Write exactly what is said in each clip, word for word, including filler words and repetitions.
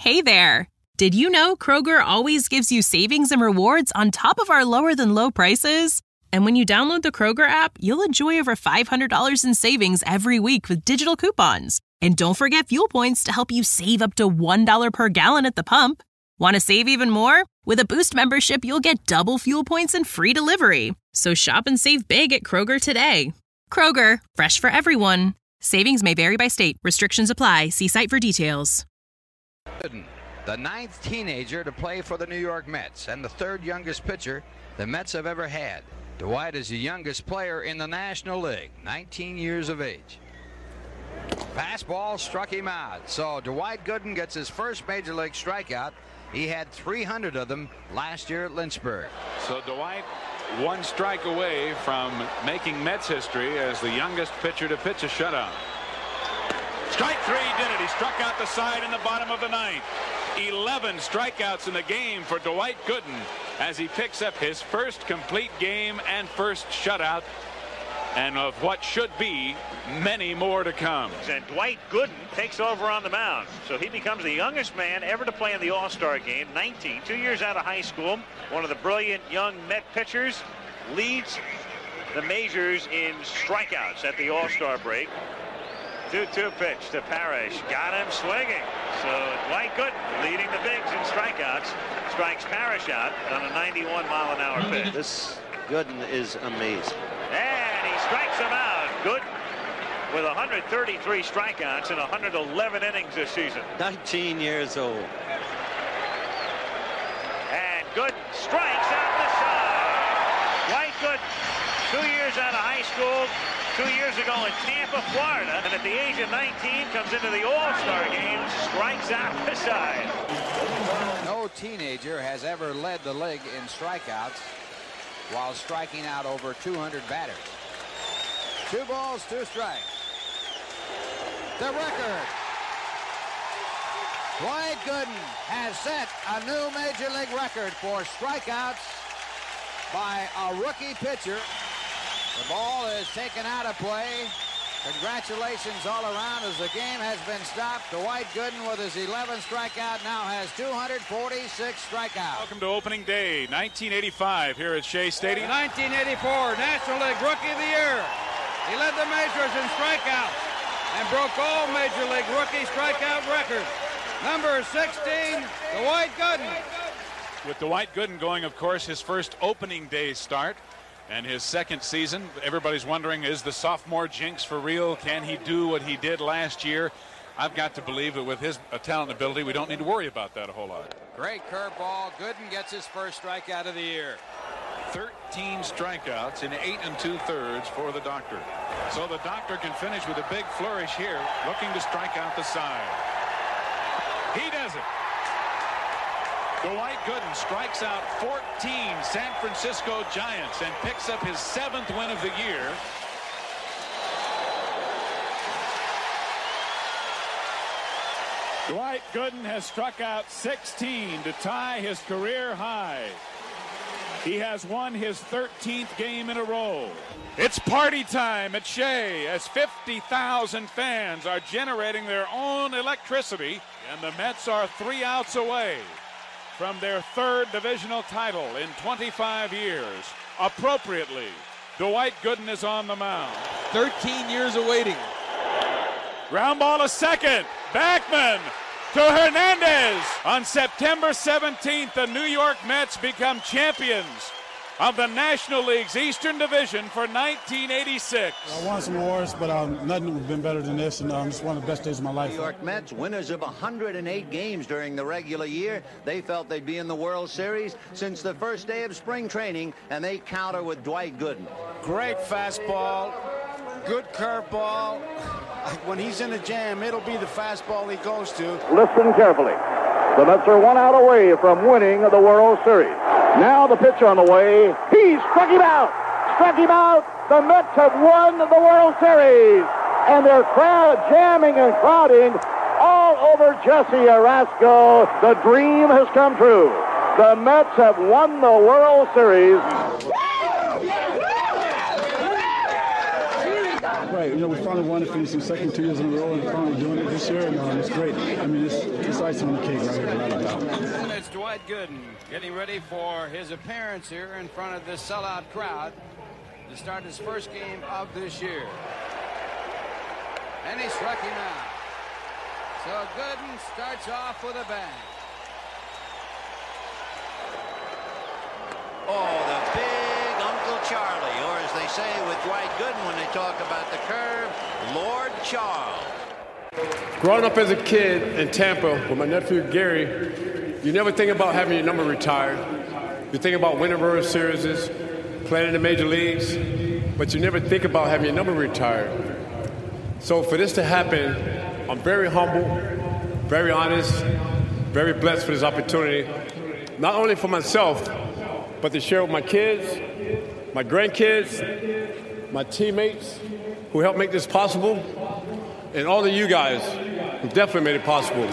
Hey there! Did you know Kroger always gives you savings and rewards on top of our lower-than-low prices? And when you download the Kroger app, you'll enjoy over five hundred dollars in savings every week with digital coupons. And don't forget fuel points to help you save up to one dollar per gallon at the pump. Want to save even more? With a Boost membership, you'll get double fuel points and free delivery. So shop and save big at Kroger today. Kroger, fresh for everyone. Savings may vary by state. Restrictions apply. See site for details. The ninth teenager to play for the New York Mets and the third youngest pitcher the Mets have ever had. Dwight is the youngest player in the National League, nineteen years of age. Fastball struck him out. So Dwight Gooden gets his first major league strikeout. He had three hundred of them last year at Lynchburg. So Dwight one strike away from making Mets history as the youngest pitcher to pitch a shutout. Strike three did it. He struck out the side in the bottom of the ninth. eleven strikeouts in the game for Dwight Gooden as he picks up his first complete game and first shutout, and of what should be many more to come. And Dwight Gooden takes over on the mound. So he becomes the youngest man ever to play in the All-Star game, nineteen, two years out of high school. One of the brilliant young Met pitchers, leads the majors in strikeouts at the All-Star break. two two pitch to Parrish. Got him swinging. So Dwight Gooden leading the bigs in strikeouts. Strikes Parrish out on a ninety-one mile an hour pitch. This Gooden is amazing. And he strikes him out. Gooden with one hundred thirty-three strikeouts in one hundred eleven innings this season. nineteen years old. And Gooden strikes out the side. Dwight Gooden, two years out of high school. Two years ago in Tampa, Florida, and at the age of nineteen comes into the All-Star game, strikes out the side. No teenager has ever led the league in strikeouts while striking out over two hundred batters. Two balls, two strikes. The record. Dwight Gooden has set a new major league record for strikeouts by a rookie pitcher. The ball is taken out of play. Congratulations all around as the game has been stopped. Dwight Gooden with his eleventh strikeout now has two hundred forty-six strikeouts. Welcome to opening day, nineteen eighty-five here at Shea Stadium. nineteen eighty-four National League Rookie of the Year. He led the majors in strikeouts and broke all Major League rookie strikeout records. Number sixteen, Dwight Gooden. With Dwight Gooden going, of course, his first opening day start. And his second season, everybody's wondering, is the sophomore jinx for real? Can he do what he did last year? I've got to believe that with his uh, talent and ability, we don't need to worry about that a whole lot. Great curveball. Gooden gets his first strikeout of the year. thirteen strikeouts in eight and two-thirds for the Doctor. So the Doctor can finish with a big flourish here, looking to strike out the side. He does it. Dwight Gooden strikes out fourteen San Francisco Giants and picks up his seventh win of the year. Dwight Gooden has struck out sixteen to tie his career high. He has won his thirteenth game in a row. It's party time at Shea as fifty thousand fans are generating their own electricity, and the Mets are three outs away from their third divisional title in twenty-five years. Appropriately, Dwight Gooden is on the mound. thirteen years of waiting. Ground ball to second. Backman to Hernandez. On September seventeenth, the New York Mets become champions of the National League's Eastern Division for nineteen eighty-six. I won some awards, but um, nothing would have been better than this, and um, it's one of the best days of my life. New York Mets, winners of one hundred eight games during the regular year. They felt they'd be in the World Series since the first day of spring training, and they counter with Dwight Gooden. Great fastball, good curveball. When he's in a jam, it'll be the fastball he goes to. Listen carefully. The Mets are one out away from winning the World Series. Now the pitch on the way. He struck him out. Struck him out. The Mets have won the World Series. And they're crowd jamming and crowding all over Jesse Orosco. The dream has come true. The Mets have won the World Series. right. You know, we finally won it, finishing second two years in a row, and finally doing it this year, and um, it's great. I mean, it's, it's icing on the cake right here, without a doubt. And it's Dwight Gooden getting ready for his appearance here in front of this sellout crowd to start his first game of this year. And he struck him out. So Gooden starts off with a bang. Oh, the big Uncle Charlie, or as they say with Dwight Gooden when they talk about the curve, Lord Charles. Growing up as a kid in Tampa with my nephew Gary, you never think about having your number retired. You think about winning World Series, playing in the major leagues, but you never think about having your number retired. So for this to happen, I'm very humble, very honest, very blessed for this opportunity, not only for myself, but to share with my kids, my grandkids, my teammates who helped make this possible, and all of you guys who definitely made it possible.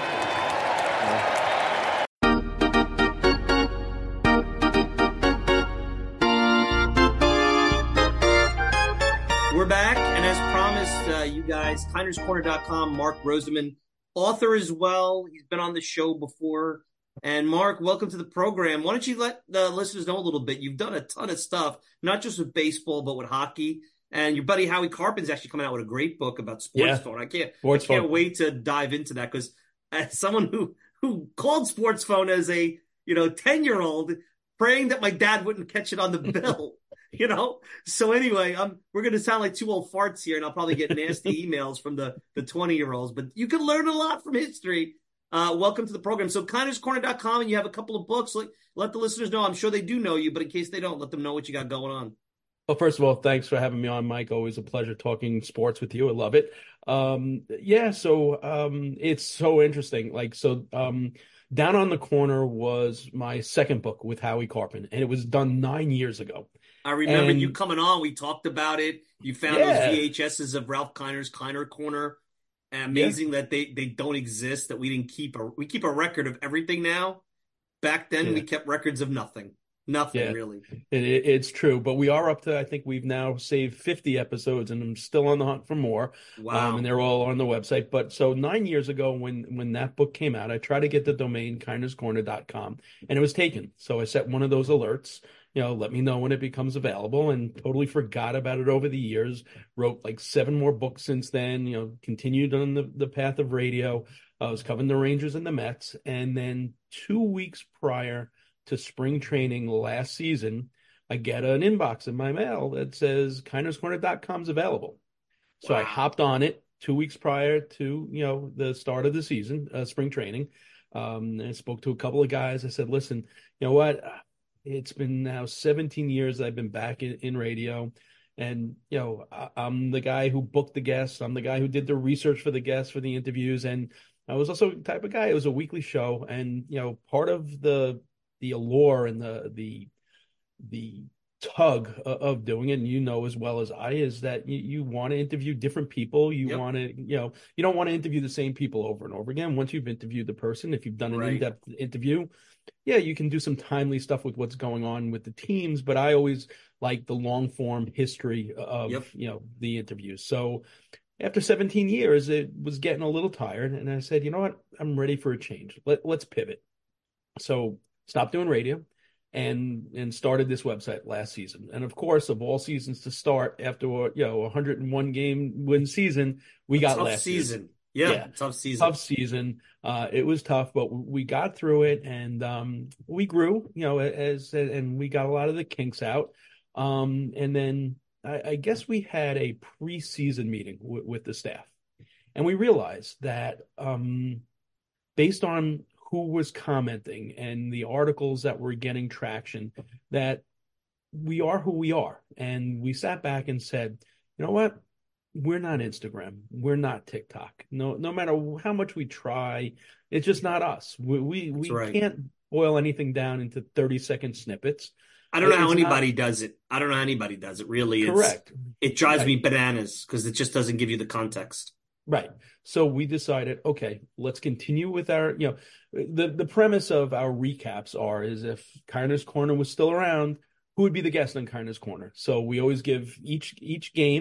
We're back, and as promised, uh, you guys, Kinders Corner dot com, Mark Roseman, author as well. He's been on the show before. And Mark, welcome to the program. Why don't you let the listeners know a little bit? You've done a ton of stuff, not just with baseball, but with hockey. And your buddy Howie Carpen's actually coming out with a great book about sports yeah. phone. I can't, sports I can't phone. wait to dive into that, because as someone who who called sports phone as a you know ten year old, praying that my dad wouldn't catch it on the bill. You know, so anyway, um, we're going to sound like two old farts here, and I'll probably get nasty emails from the the twenty year olds. But you can learn a lot from history. Uh, welcome to the program. So Kinders Corner dot com, and you have a couple of books. Let, let the listeners know. I'm sure they do know you, but in case they don't, let them know what you got going on. Well, first of all, thanks for having me on, Mike. Always a pleasure talking sports with you. I love it. Um, yeah, so um, it's so interesting. Like, so um, Down on the Corner was my second book with Howie Carpen, and it was done nine years ago. I remember and, you coming on. We talked about it. You found yeah. those V H S's of Ralph Kiner's Kiner Corner. Amazing yeah. that they, they don't exist, that we didn't keep a we keep a record of everything now. Back then, yeah. we kept records of nothing. Nothing, yeah. really. It, it, it's true. But we are up to, I think we've now saved fifty episodes, and I'm still on the hunt for more. Wow. Um, and they're all on the website. But so nine years ago, when when that book came out, I tried to get the domain Kinders Corner dot com, and it was taken. So I set one of those alerts. You know, let me know when it becomes available, and totally forgot about it over the years. Wrote like seven more books since then, you know, continued on the, the path of radio. I was covering the Rangers and the Mets. And then two weeks prior to spring training last season, I get an inbox in my mail that says Kinders Corner dot com's available. So wow. I hopped on it two weeks prior to, you know, the start of the season, uh, spring training. Um, and I spoke to a couple of guys. I said, listen, you know what? It's been now seventeen years I've been back in, in radio. And, you know, I, I'm the guy who booked the guests. I'm the guy who did the research for the guests, for the interviews. And I was also the type of guy, it was a weekly show. And, you know, part of the the allure and the the the tug of doing it, and you know as well as I, is that you, you want to interview different people. You yep. want to, you know, you don't want to interview the same people over and over again. Once you've interviewed the person, if you've done an right. in-depth interview, yeah, you can do some timely stuff with what's going on with the teams. But I always like the long form history of, yep. you know, the interviews. So after seventeen years, it was getting a little tired. And I said, you know what, I'm ready for a change. Let, let's pivot. So stopped doing radio. And and started this website last season. And of course, of all seasons to start after a, you know, one hundred one game win season, we a got tough last season. Yeah, yeah, tough season. Tough season. Uh, it was tough, but we got through it, and um, we grew. You know, as and we got a lot of the kinks out. Um, and then I, I guess we had a preseason meeting w- with the staff, and we realized that um, based on who was commenting and the articles that were getting traction, that we are who we are. And we sat back and said, you know what? We're not Instagram. We're not TikTok. No, no matter how much we try, it's just not us. We we, we right. can't boil anything down into thirty second snippets. I don't know it's how anybody not... does it. I don't know how anybody does it. Really, correct. It's, it drives right. me bananas because it just doesn't give you the context. Right. So we decided, okay, let's continue with our, you know, the, the premise of our recaps are is if Kinders Corner was still around, who would be the guest on Kinders Corner? So we always give each each game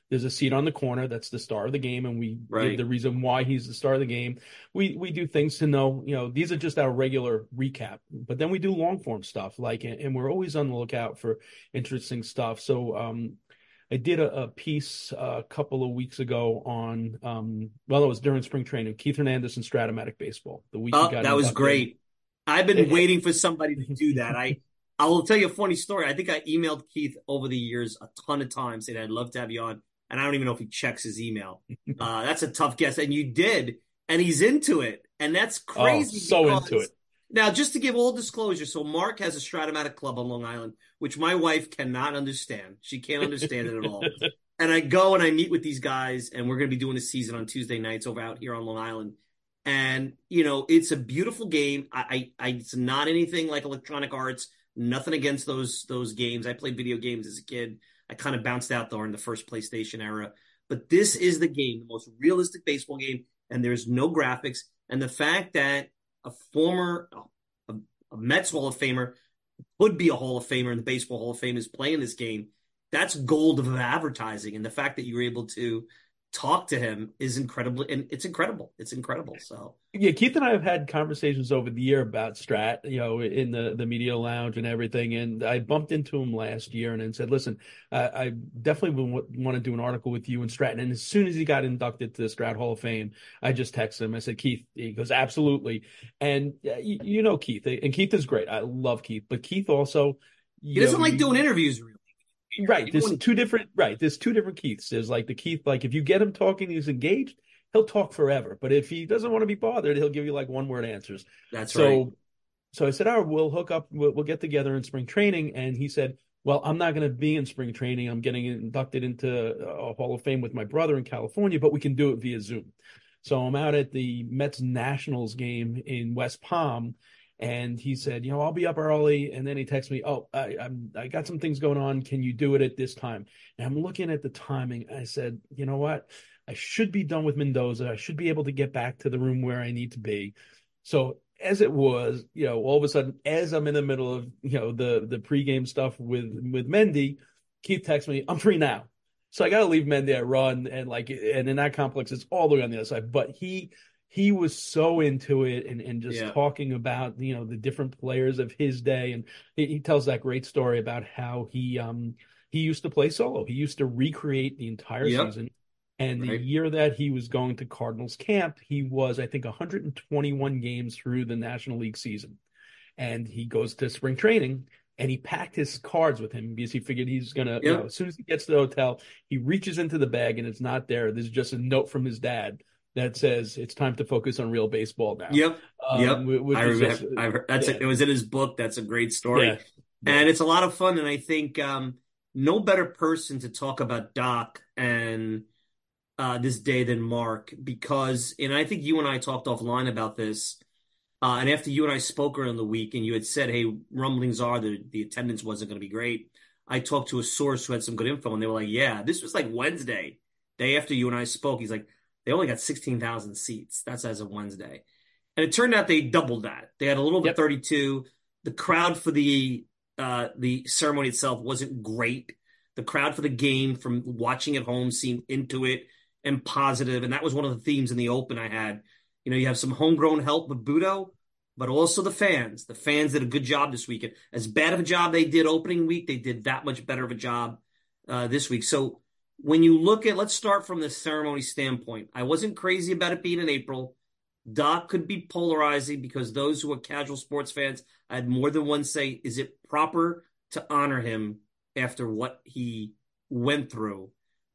There's a seat on the corner that's the star of the game, and we Right. give the reason why he's the star of the game. We we do things to know, you know, these are just our regular recap, but then we do long form stuff, like, and we're always on the lookout for interesting stuff. So um, I did a, a piece a couple of weeks ago on, um, well, it was during spring training, Keith Hernandez and Stratomatic Baseball. The week Oh, he got that was inducted. great. I've been It- waiting for somebody to do that. I I will tell you a funny story. I think I emailed Keith over the years a ton of times, saying I'd love to have you on, and I don't even know if he checks his email. Uh, that's a tough guess, and you did, and he's into it, and that's crazy. Oh, so because- into it. Now, just to give all disclosure, so Mark has a Stratomatic club on Long Island, which my wife cannot understand. She can't understand it at all. And I go and I meet with these guys, and we're going to be doing a season on Tuesday nights over out here on Long Island. And, you know, it's a beautiful game. I, I, I it's not anything like Electronic Arts, nothing against those those games. I played video games as a kid. I kind of bounced out though in the first PlayStation era. But this is the game, the most realistic baseball game, and there's no graphics. And the fact that a former a, a Mets Hall of Famer would be a Hall of Famer in the Baseball Hall of Fame is playing this game, that's gold of advertising. And the fact that you were able to talk to him is incredible, and it's incredible. It's incredible. So Yeah, Keith and I have had conversations over the year about Strat, you know, in the, the media lounge and everything. And I bumped into him last year and then said, listen, uh, I definitely would want to do an article with you and Strat. And as soon as he got inducted to the Strat Hall of Fame, I just texted him. I said, Keith, he goes, absolutely. And uh, you, you know Keith, and Keith is great. I love Keith. But Keith also, he doesn't know, like doing interviews, really. Right. There's two different, right. There's two different Keiths. There's like the Keith, like if you get him talking, he's engaged, he'll talk forever. But if he doesn't want to be bothered, he'll give you like one word answers. That's so, right. So I said, all right, we'll hook up, we'll, we'll get together in spring training. And he said, well, I'm not going to be in spring training. I'm getting inducted into a Hall of Fame with my brother in California, but we can do it via Zoom. So I'm out at the Mets Nationals game in West Palm. And he said, you know, I'll be up early. And then he texted me, oh, I, I'm, I got some things going on. Can you do it at this time? And I'm looking at the timing. I said, you know what? I should be done with Mendoza. I should be able to get back to the room where I need to be. So as it was, you know, all of a sudden, as I'm in the middle of, you know, the, the pregame stuff with, with Mendy, Keith texts me, I'm free now. So I got to leave Mendy at run. And like, and in that complex, it's all the way on the other side. But he, He was so into it and, and just Yeah. talking about, you know, the different players of his day. And he, he tells that great story about how he um he used to play solo. He used to recreate the entire Yep. season. And the Right. year that he was going to Cardinals camp, he was, I think, one hundred twenty-one games through the National League season. And he goes to spring training and he packed his cards with him because he figured he's going to, you Yep. know, as soon as he gets to the hotel, he reaches into the bag and it's not there. There's just a note from his dad that says it's time to focus on real baseball now. Yep. Um, yep. wh- which I is remember. just- I've heard, that's yeah. it. It was in his book. That's a great story. Yeah. And it's a lot of fun. And I think um, no better person to talk about Doc and uh, this day than Mark, because, and I think you and I talked offline about this. Uh, and after you and I spoke earlier in the week and you had said, hey, rumblings are that the attendance wasn't going to be great, I talked to a source who had some good info and they were like, yeah, this was like Wednesday, day after you and I spoke. He's like, they only got sixteen thousand seats. That's as of Wednesday. And it turned out they doubled that. They had a little bit Yep. thirty-two. The crowd for the uh, the ceremony itself wasn't great. The crowd for the game from watching at home seemed into it and positive. And that was one of the themes in the open I had. You know, you have some homegrown help with Budo, but also the fans. The fans did a good job this weekend. As bad of a job they did opening week, they did that much better of a job uh, this week. So when you look at, let's start from the ceremony standpoint. I wasn't crazy about it being in April. Doc could be polarizing because those who are casual sports fans, I had more than one say, is it proper to honor him after what he went through?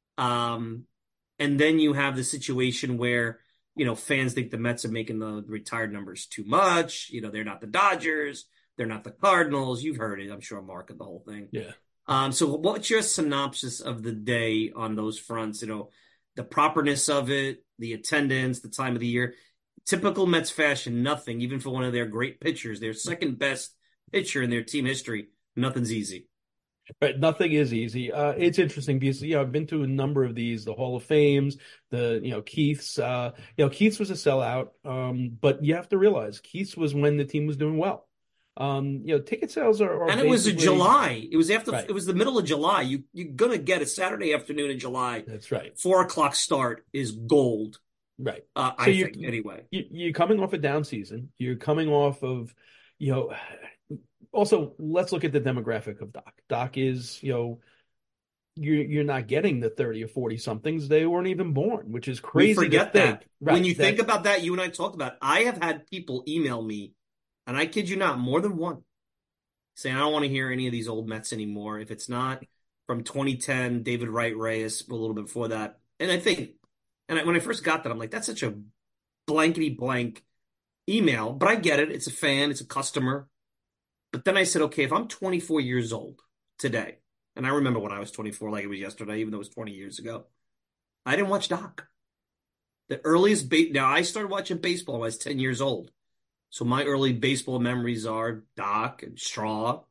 Um, and then you have the situation where, you know, fans think the Mets are making the retired numbers too much. You know, they're not the Dodgers. They're not the Cardinals. You've heard it, I'm sure, Mark, of the whole thing. Yeah. Um, so what's your synopsis of the day on those fronts? You know, the properness of it, the attendance, the time of the year. Typical Mets fashion, nothing, even for one of their great pitchers, their second best pitcher in their team history, nothing's easy. Right, nothing is easy. Uh, it's interesting because, you know, I've been to a number of these, the Hall of Fames, the, you know, Keith's. Uh, you know, Keith's was a sellout, um, but you have to realize Keith's was when the team was doing well. Um, you know, ticket sales are, are and it was in July. It was after. Right. It was the middle of July. You you're gonna get a Saturday afternoon in July. That's right. Four o'clock start is gold. Right. Uh, so I you, think anyway. You, you're coming off a down season. You're coming off of, you know. Also, let's look at the demographic of Doc. Doc is, you know, you're you're not getting the thirty or forty somethings. They weren't even born, which is crazy. We forget to think. that. Right. When you That's, think about that, you and I talked about it. I have had people email me, and I kid you not, more than one, saying I don't want to hear any of these old Mets anymore. If it's not from twenty ten, David Wright Reyes, a little bit before that. And I think, and I, when I first got that, I'm like, that's such a blankety blank email. But I get it. It's a fan. It's a customer. But then I said, okay, if I'm twenty-four years old today, and I remember when I was twenty-four like it was yesterday, even though it was twenty years ago, I didn't watch Doc. The earliest ba- now I started watching baseball when I was ten years old. So my early baseball memories are Doc and Straw.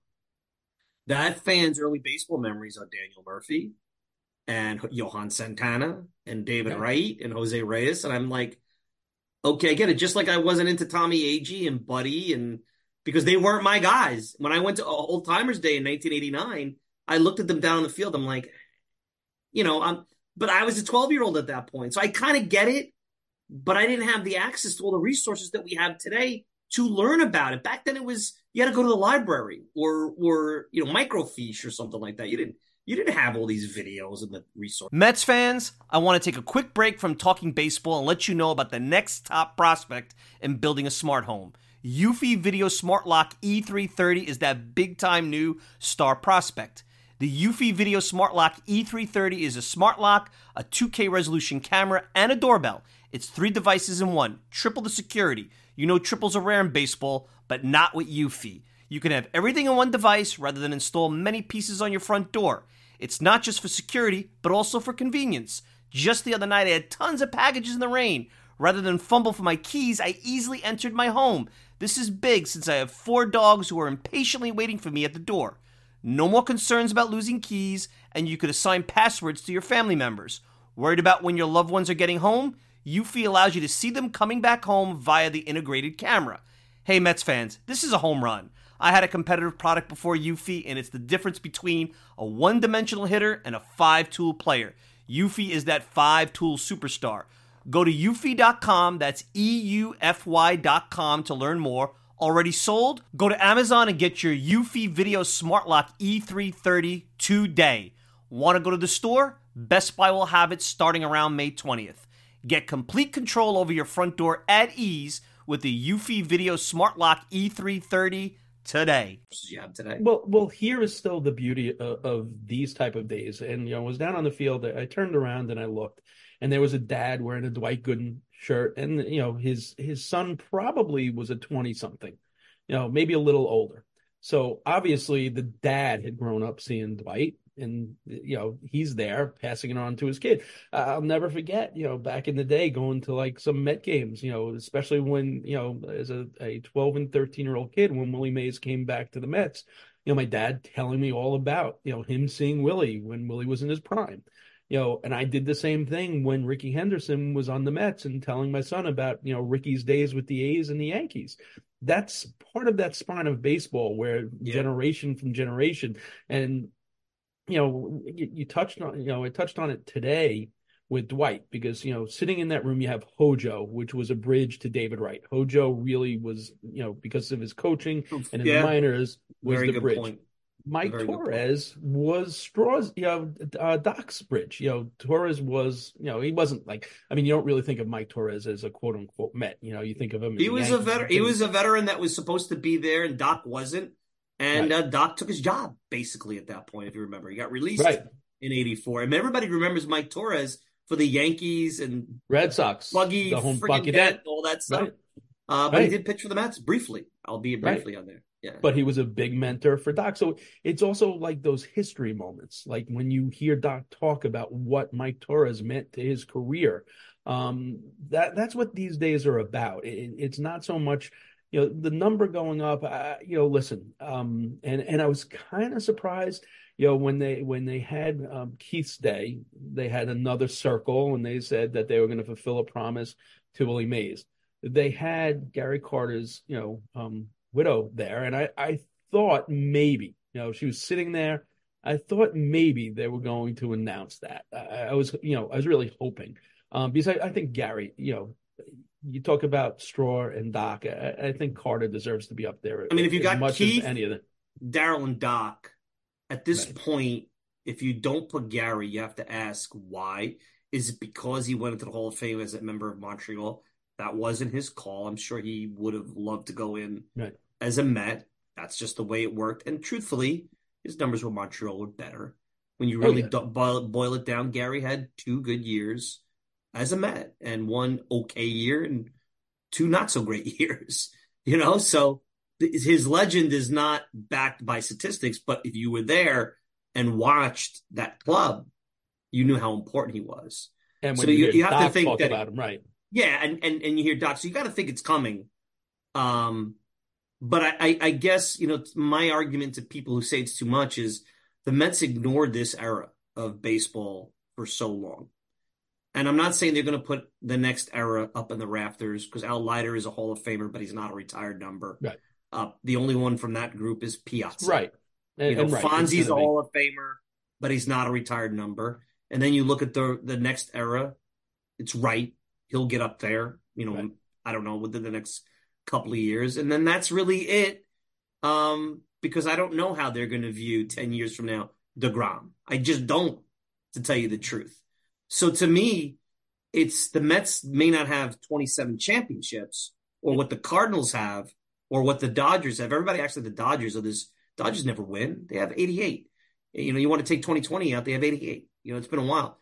That fan's early baseball memories are Daniel Murphy and Johan Santana and David Okay. Wright and Jose Reyes. And I'm like, okay, I get it. Just like I wasn't into Tommy Agee and Buddy, and because they weren't my guys. When I went to Old Timers Day in nineteen eighty-nine, I looked at them down the field. I'm like, you know, I'm, but I was a twelve-year-old at that point. So I kind of get it, but I didn't have the access to all the resources that we have today to learn about it. Back then it was, you had to go to the library or, or, you know, microfiche or something like that. You didn't, you didn't have all these videos and the resources. Mets fans, I want to take a quick break from talking baseball and let you know about the next top prospect in building a smart home. Eufy Video Smart Lock E three thirty is that big-time new star prospect. The Eufy Video Smart Lock E three thirty is a smart lock, a two K resolution camera, and a doorbell. It's three devices in one, triple the security. You know triples are rare in baseball, but not with Eufy. You can have everything in one device rather than install many pieces on your front door. It's not just for security, but also for convenience. Just the other night, I had tons of packages in the rain. Rather than fumble for my keys, I easily entered my home. This is big since I have four dogs who are impatiently waiting for me at the door. No more concerns about losing keys, and you could assign passwords to your family members. Worried about when your loved ones are getting home? Eufy allows you to see them coming back home via the integrated camera. Hey Mets fans, this is a home run. I had a competitive product before Eufy, and it's the difference between a one-dimensional hitter and a five-tool player. Eufy is that five-tool superstar. Go to eufy dot com, that's E U F Y dot com to learn more. Already sold? Go to Amazon and get your Eufy Video Smart Lock E three thirty today. Want to go to the store? Best Buy will have it starting around May twentieth. Get complete control over your front door at ease with the Eufy Video Smart Lock E three thirty today. You have today. Well, well, here is still the beauty of, of these type of days. And you know, I was down on the field. I turned around and I looked, and there was a dad wearing a Dwight Gooden shirt, and you know, his his son probably was a twenty something, you know, maybe a little older. So obviously, the dad had grown up seeing Dwight, and you know, he's there passing it on to his kid. I'll never forget, you know, back in the day, going to like some Met games, you know, especially when, you know, as a, a twelve and thirteen year old kid, when Willie Mays came back to the Mets, you know, my dad telling me all about, you know, him seeing Willie when Willie was in his prime. You know, and I did the same thing when Ricky Henderson was on the Mets and telling my son about, you know, Ricky's days with the A's and the Yankees. That's part of that spine of baseball where yeah. generation from generation. And, you know, you, you touched on, you know, I touched on it today with Dwight because, you know, sitting in that room, you have Hojo, which was a bridge to David Wright. Hojo really was, you know, because of his coaching and his yeah. minors, was Very the good bridge. Point. Mike Torres was Straw's, you know, uh, Doc's bridge. You know, Torres was, you know, he wasn't like, I mean, you don't really think of Mike Torres as a quote unquote Met. You know, you think of him. He as was a, a veteran. He was a veteran that was supposed to be there, and Doc wasn't. And right. uh, Doc took his job basically at that point. If you remember, he got released right. in eighty-four. I mean, everybody remembers Mike Torres for the Yankees and Red Sox, Buggy, the home friggin' Dent, all that stuff. Right. Uh, but right. he did pitch for the Mets briefly, albeit briefly right. on there. Yeah. But he was a big mentor for Doc. So it's also like those history moments, like when you hear Doc talk about what Mike Torres meant to his career. Um, that that's what these days are about. It, it's not so much, you know, the number going up. Uh, you know, listen, um, and and I was kind of surprised, you know, when they when they had um, Keith's Day, they had another circle, and they said that they were going to fulfill a promise to Willie Mays. They had Gary Carter's, you know. Um, widow there, and I, I thought maybe, you know, she was sitting there. I thought maybe they were going to announce that. I, I was, you know, I was really hoping um, because I, I think Gary, you know, you talk about Straw and Doc. I, I think Carter deserves to be up there. I mean, if you got much Keith, as any of them, Darryl, and Doc, at this right. point, if you don't put Gary, you have to ask why. Is it because he went into the Hall of Fame as a member of Montreal? That wasn't his call. I'm sure he would have loved to go in right. as a Met. That's just the way it worked. And truthfully, his numbers with Montreal were better. When you really oh, yeah. do- boil, it, boil it down, Gary had two good years as a Met and one okay year and two not so great years. You know, so th- his legend is not backed by statistics, but if you were there and watched that club, you knew how important he was. And when so you, you, you have Doc to think talk that about him, right? Yeah, and, and and you hear Doc, so you got to think it's coming. Um, but I, I, I guess, you know, my argument to people who say it's too much is the Mets ignored this era of baseball for so long. And I'm not saying they're going to put the next era up in the rafters because Al Leiter is a Hall of Famer, but he's not a retired number. Right. Uh, the only one from that group is Piazza. Right. And, you know, and right. Fonzie's a Hall of Famer, but he's not a retired number. And then you look at the the next era, it's Wright. He'll get up there, you know, right. I don't know, within the next couple of years. And then that's really it. Um, because I don't know how they're going to view ten years from now DeGrom. I just don't, to tell you the truth. So to me, it's the Mets may not have twenty-seven championships or what the Cardinals have or what the Dodgers have. Everybody, actually, the Dodgers are this. Dodgers never win. They have eighty-eight. You know, you want to take twenty twenty out, they have eighty-eight. You know, it's been a while.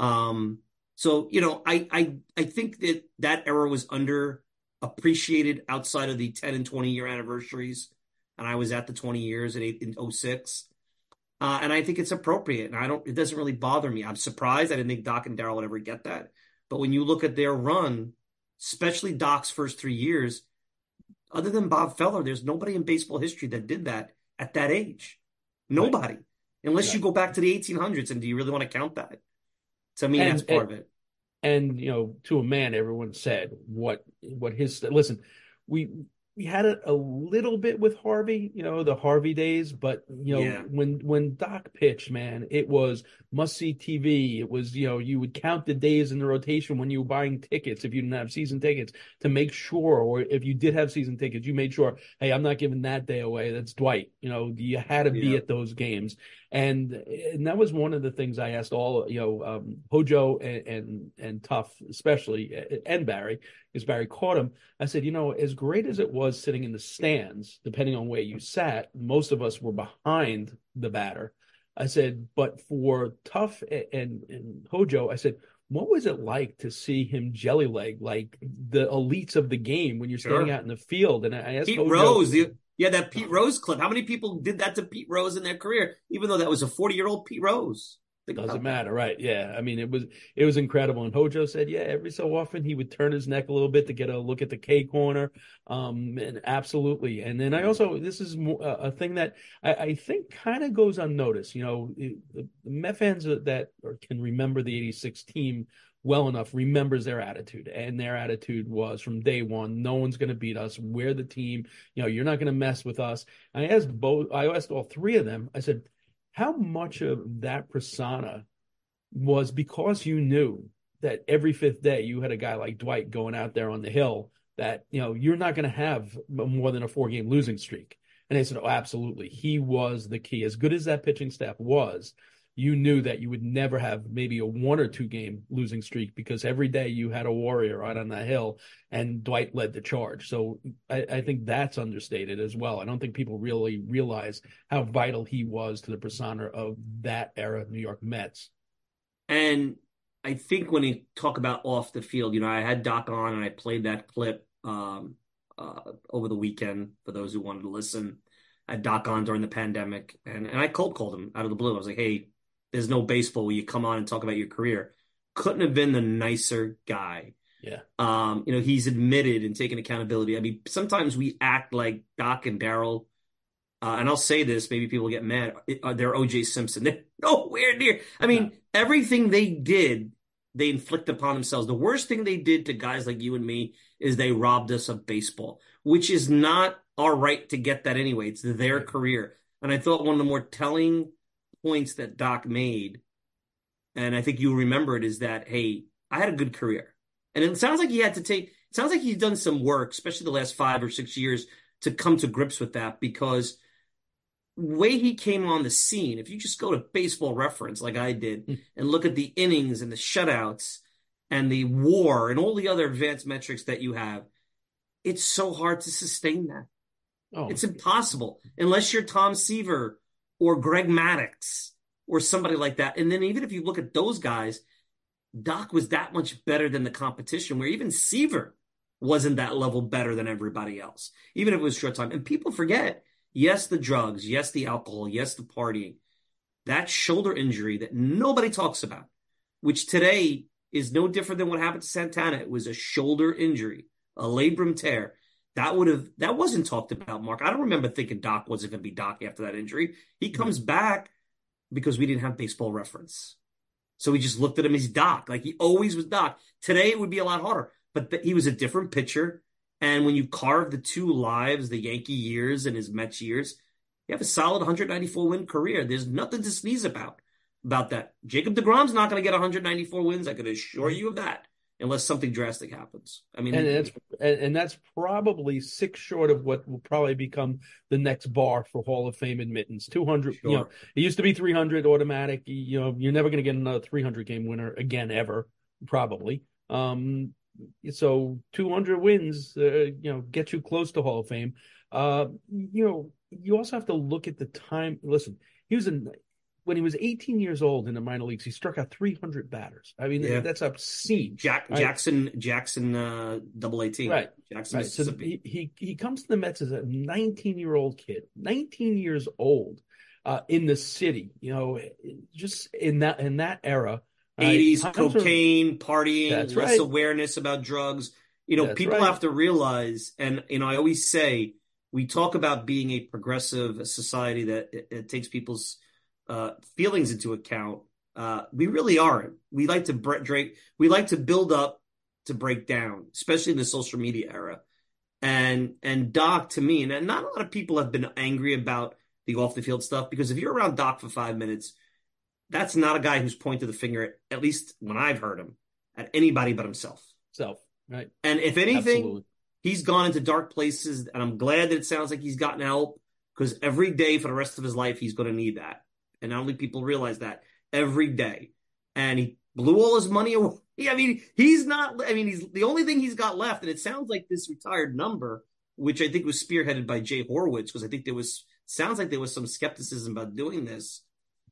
Um, so, you know, I, I, I think that that era was underappreciated outside of the ten and twenty year anniversaries. And I was at the twenty years in, eight, in oh six. Uh, and I think it's appropriate. And I don't, it doesn't really bother me. I'm surprised. I didn't think Doc and Darryl would ever get that. But when you look at their run, especially Doc's first three years, other than Bob Feller, there's nobody in baseball history that did that at that age. Nobody. Right. Unless right. you go back to the eighteen hundreds. And do you really want to count that? To me, and, that's part and, of it. And, you know, to a man, everyone said what, what his, listen, we, we had it a little bit with Harvey, you know, the Harvey days, but, you know, yeah. when, when Doc pitched, man, it was must-see T V. It was, you know, you would count the days in the rotation when you were buying tickets, if you didn't have season tickets, to make sure, or if you did have season tickets, you made sure, hey, I'm not giving that day away. That's Dwight. You know, you had to be yeah. at those games. And and that was one of the things I asked all, you know, um, Hojo and, and, and Tuff, especially, and Barry, because Barry caught him. I said, you know, as great as it was sitting in the stands, depending on where you sat, most of us were behind the batter. I said, but for Tuff and, and, and Hojo, I said, what was it like to see him jelly leg, like the elites of the game when you're standing sure. out in the field? And I asked Pete Hojo, Rose, the, yeah, that Pete Rose clip. How many people did that to Pete Rose in their career, even though that was a forty-year-old Pete Rose? Think Doesn't matter, right? Yeah, I mean, it was it was incredible. And Hojo said, yeah, every so often he would turn his neck a little bit to get a look at the K corner, um, and absolutely. And then I also, this is a thing that I, I think kind of goes unnoticed. You know, the, the Met fans that or can remember the eighty-six team well enough remembers their attitude, and their attitude was from day one, no one's going to beat us. We're the team. You know, you're not going to mess with us. I asked both. I asked all three of them. I said, how much of that persona was because you knew that every fifth day you had a guy like Dwight going out there on the hill that, you know, you're not going to have more than a four game losing streak. And they said, oh, absolutely. He was the key. As good as that pitching staff was, you knew that you would never have maybe a one or two game losing streak because every day you had a warrior out on that hill and Dwight led the charge. So I, I think that's understated as well. I don't think people really realize how vital he was to the persona of that era of New York Mets. And I think when you talk about off the field, you know, I had Doc on and I played that clip um, uh, over the weekend for those who wanted to listen. I had Doc on during the pandemic and, and I cold called him out of the blue. I was like, hey, there's no baseball where you come on and talk about your career. Couldn't have been the nicer guy. Yeah. Um, you know, he's admitted and taken accountability. I mean, sometimes we act like Doc and Darryl, uh, and I'll say this, maybe people get mad. Uh, they're O J Simpson. They're nowhere near. I mean, no. Everything they did, they inflict upon themselves. The worst thing they did to guys like you and me is they robbed us of baseball. which is not our right to get that anyway. It's their career. And I thought one of the more telling points that Doc made, and I think you'll remember it, is that, hey, I had a good career. And it sounds like he had to take, it sounds like he's done some work, especially the last five or six years, to come to grips with that, because the way he came on the scene, if you just go to Baseball Reference like I did mm. and look at the innings and the shutouts and the WAR and all the other advanced metrics that you have, it's so hard to sustain that. Oh. It's impossible unless you're Tom Seaver or Greg Maddux or somebody like that. And then even if you look at those guys, Doc was that much better than the competition, where even Seaver wasn't that level better than everybody else, even if it was short time. And people forget, yes, the drugs, yes, the alcohol, yes, the partying, that shoulder injury that nobody talks about, which today is no different than what happened to Santana. It was a shoulder injury, a labrum tear. That would have, that wasn't talked about, Mark. I don't remember thinking Doc wasn't going to be Doc after that injury. He comes mm-hmm. back because we didn't have Baseball Reference. So we just looked at him as Doc. Like, he always was Doc. Today it would be a lot harder, but th- he was a different pitcher. And when you carve the two lives, the Yankee years and his Mets years, you have a solid one ninety-four win career. There's nothing to sneeze about, about that. Jacob deGrom's not going to get one ninety-four wins. I can assure you of that, unless something drastic happens. I mean, and that's and that's probably six short of what will probably become the next bar for Hall of Fame admittance. two hundred, sure. You know, it used to be three hundred automatic. You know, you're never going to get another three hundred game winner again ever, probably. Um, so two hundred wins, uh, you know, get you close to Hall of Fame. Uh, you know, you also have to look at the time. Listen, he was in. When he was eighteen years old in the minor leagues, he struck out three hundred batters. I mean, yeah. that's obscene. Jack, right? Jackson, Jackson, uh, double A team. Right. Jackson, right. So he, he he comes to the Mets as a nineteen-year-old kid, nineteen years old, uh, in the city. You know, just in that in that era, eighties uh, cocaine, are, partying, less right. awareness about drugs. You know, that's people right. have to realize, and you know, I always say, we talk about being a progressive society that it, it takes people's Uh, feelings into account. Uh, we really aren't. We like to break. We like to build up to break down, especially in the social media era. And and Doc, to me, and not a lot of people have been angry about the off the field stuff, because if you're around Doc for five minutes, that's not a guy who's pointed the finger at, at least when I've heard him, at anybody but himself. Self, right? And if anything, Absolutely. He's gone into dark places, and I'm glad that it sounds like he's gotten help, because every day for the rest of his life, he's going to need that. And I don't think people realize that every day. And he blew all his money away. I mean, he's not, I mean, he's the only thing he's got left. And it sounds like this retired number, which I think was spearheaded by Jay Horwitz, because I think there was, sounds like there was some skepticism about doing this,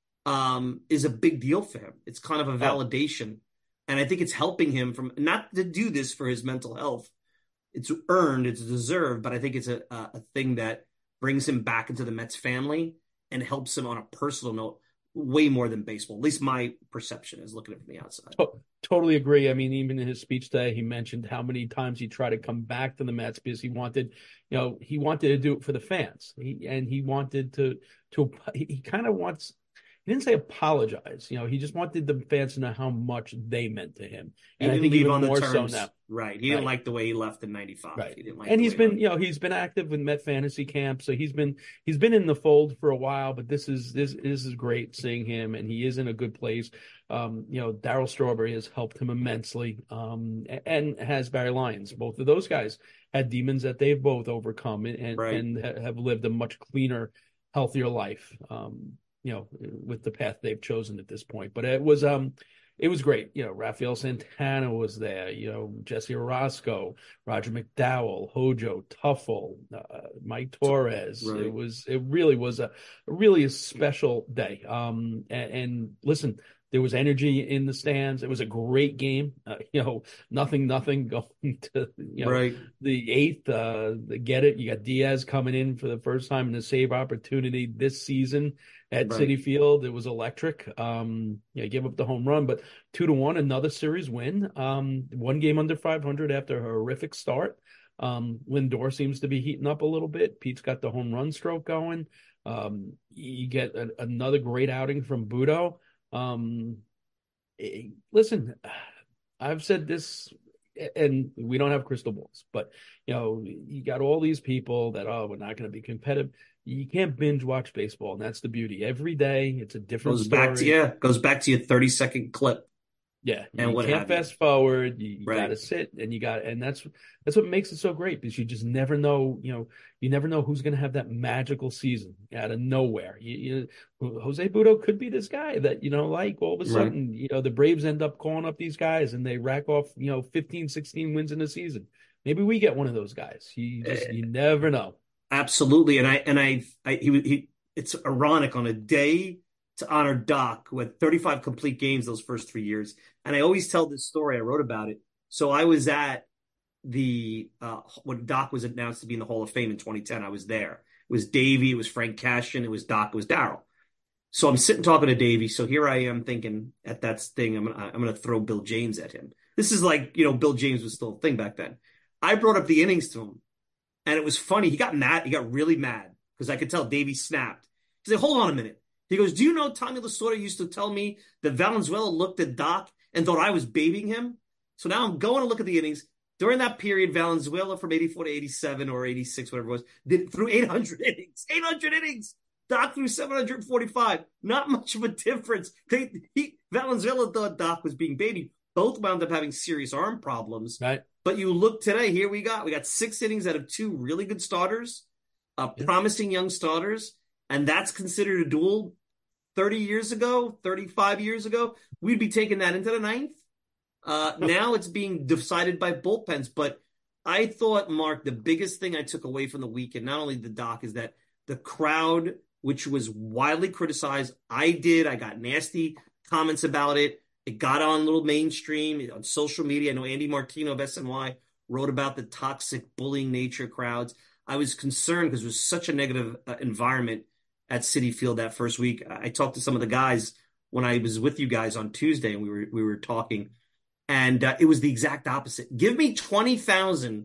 um, is a big deal for him. It's kind of a validation. And I think it's helping him from, not to do this for his mental health. It's earned, it's deserved, but I think it's a, a thing that brings him back into the Mets family and helps him on a personal note way more than baseball. At least my perception is looking at it from the outside. To- totally agree. I mean, even in his speech today, he mentioned how many times he tried to come back to the Mets because he wanted, you know, he wanted to do it for the fans. He, and he wanted to, to, he, he kind of wants, he didn't say apologize. You know, he just wanted the fans to know how much they meant to him. And I think even on more the terms, so now. Right. He didn't right. like the way he left in ninety-five. Right. He didn't like and the he's way been, he you know, he's been active with Met Fantasy Camp. So he's been, he's been in the fold for a while, but this is, this, this is great seeing him, and he is in a good place. Um, you know, Darryl Strawberry has helped him immensely. Um, and has Barry Lyons. Both of those guys had demons that they've both overcome and, and, right. and have lived a much cleaner, healthier life. Um, you know, with the path they've chosen at this point. But it was um it was great. You know, Rafael Santana was there, you know, Jesse Orosco, Roger McDowell, Hojo, Tuffle, uh, Mike Torres. Right. It was it really was a, a really a special day. Um and, and listen, there was energy in the stands. It was a great game. Uh, you know, nothing, nothing going to, you know, right. the eighth. Uh, get it. You got Diaz coming in for the first time in a save opportunity this season at right. Citi Field. It was electric. Um, yeah, give up the home run, but two to one, another series win. Um, one game under five hundred after a horrific start. Um, Lindor seems to be heating up a little bit. Pete's got the home run stroke going. Um, you get a, another great outing from Budo. Um, listen, I've said this and we don't have crystal balls, but you know, you got all these people that, oh, we're not going to be competitive. You can't binge watch baseball, and that's the beauty. Every day, it's a different goes story. back to yeah, goes back to your thirty second clip. Yeah, and you what can't have you. fast forward. You, you Right. got to sit, and you got, and that's that's what makes it so great, because you just never know. You know, you never know who's going to have that magical season out of nowhere. You, you, Jose Butto could be this guy that, you know, like all of a sudden, right. you know, the Braves end up calling up these guys, and they rack off, you know, fifteen, sixteen wins in a season. Maybe we get one of those guys. You just, you never know. Absolutely, and I and I, I he he. It's ironic on a day to honor Doc, who had thirty-five complete games those first three years. And I always tell this story. I wrote about it. So I was at the uh, when Doc was announced to be in the Hall of Fame in twenty ten. I was there. It was Davey. It was Frank Cashin. It was Doc. It was Darryl. So I'm sitting talking to Davey. So here I am thinking at that thing, I'm gonna, I'm going to throw Bill James at him. This is like, you know, Bill James was still a thing back then. I brought up the innings to him, and it was funny. He got mad. He got really mad because I could tell Davey snapped. He said, hold on a minute. He goes, do you know Tommy Lasorda used to tell me that Valenzuela looked at Doc and thought I was babying him? So now I'm going to look at the innings. During that period, Valenzuela from eighty-four to eighty-seven or eighty-six, whatever it was, did threw eight hundred innings. eight hundred innings. Doc threw seven hundred forty-five. Not much of a difference. They, he, Valenzuela thought Doc was being babied. Both wound up having serious arm problems. Right. But you look today, here we got, we got six innings out of two really good starters, uh, yeah. promising young starters. And that's considered a duel. thirty years ago, thirty-five years ago, we'd be taking that into the ninth. Uh, now it's being decided by bullpens. But I thought, Mark, the biggest thing I took away from the weekend, not only the Doc, is that the crowd, which was widely criticized, I did. I got nasty comments about it. It got on a little mainstream on social media. I know Andy Martino of S N Y wrote about the toxic bullying nature of crowds. I was concerned because it was such a negative uh, environment at Citi Field that first week. I talked to some of the guys when I was with you guys on Tuesday, and we were we were talking, and uh, it was the exact opposite. Give me twenty thousand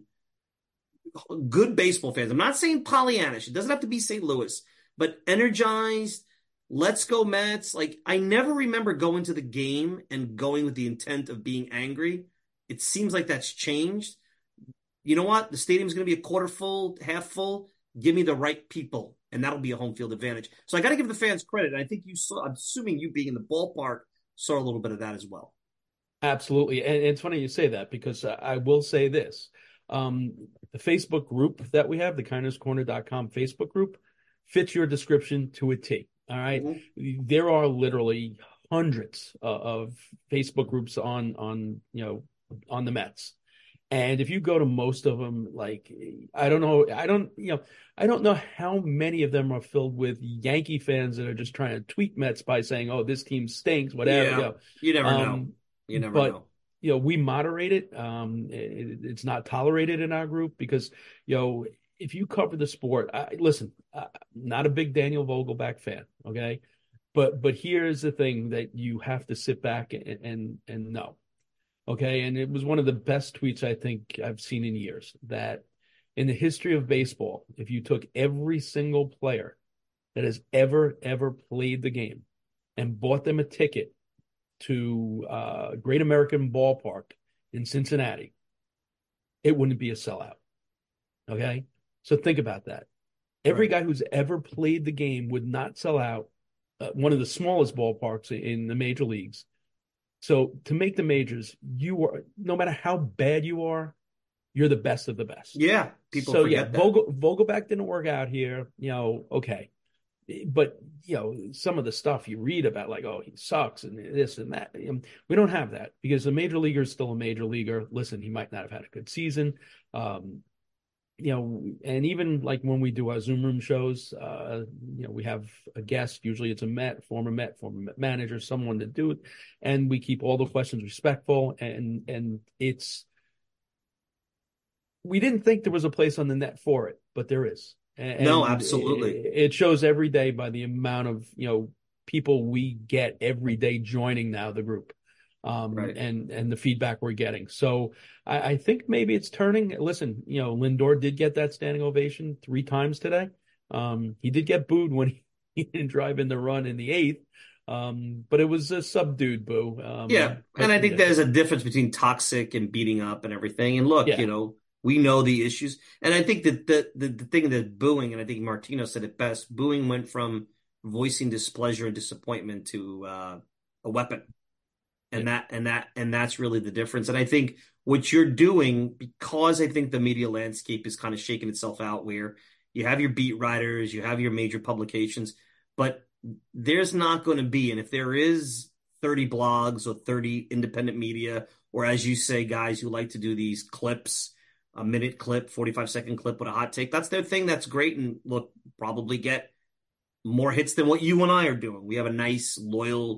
good baseball fans. I'm not saying Pollyannish. It doesn't have to be Saint Louis, but energized. Let's go Mets. Like, I never remember going to the game and going with the intent of being angry. It seems like that's changed. You know what? The stadium's going to be a quarter full, half full. Give me the right people, and that'll be a home field advantage. So I got to give the fans credit. I think you saw, I'm assuming you being in the ballpark, saw a little bit of that as well. Absolutely. And it's funny you say that, because I will say this. Um, the Facebook group that we have, the kindness corner dot com Facebook group, fits your description to a T. All right. Mm-hmm. There are literally hundreds uh, of Facebook groups on, on, you know, on the Mets. And if you go to most of them, like, I don't know, I don't, you know, I don't know how many of them are filled with Yankee fans that are just trying to tweet Mets by saying, oh, this team stinks, whatever. Yeah, you know, you never um, know. You never but, know. You know, we moderate it. Um, it. It's not tolerated in our group because, you know, if you cover the sport, I, listen, I'm not a big Daniel Vogelback fan, okay? But but here's the thing that you have to sit back and and, and know. Okay, and it was one of the best tweets I think I've seen in years, that in the history of baseball, if you took every single player that has ever, ever played the game and bought them a ticket to uh, Great American Ballpark in Cincinnati, it wouldn't be a sellout. Okay? So think about that. Every right. guy who's ever played the game would not sell out uh, one of the smallest ballparks in the major leagues. So to make the majors, you are, no matter how bad you are, you're the best of the best. Yeah, people so forget yeah, that. Vogel, Vogelback didn't work out here. You know, okay, but you know some of the stuff you read about, like, oh, he sucks and this and that. You know, we don't have that because the major leaguer is still a major leaguer. Listen, he might not have had a good season. Um, you know, and even like when we do our Zoom room shows, uh, you know, we have a guest. Usually it's a Met, former Met, former Met manager, someone to do it. And we keep all the questions respectful. And, and it's, we didn't think there was a place on the net for it, but there is. And no, absolutely. It, it shows every day by the amount of, you know, people we get every day joining now the group. Um, right. and, and the feedback we're getting. So I, I think maybe it's turning. Listen, you know, Lindor did get that standing ovation three times today. Um, he did get booed when he, he didn't drive in the run in the eighth. Um, but it was a subdued boo. Um, yeah, but, and I think there's a difference between toxic and beating up and everything. And look, yeah. you know, we know the issues. And I think that the, the, the thing that booing, and I think Martino said it best, booing went from voicing displeasure and disappointment to uh, a weapon. And yeah. that and that and that's really the difference. And I think what you're doing, because I think the media landscape is kind of shaking itself out where you have your beat writers, you have your major publications, but there's not going to be, and if there is thirty blogs or thirty independent media, or as you say, guys who like to do these clips, a minute clip, forty-five second clip with a hot take, that's their thing. That's great. And look, probably get more hits than what you and I are doing. We have a nice, loyal,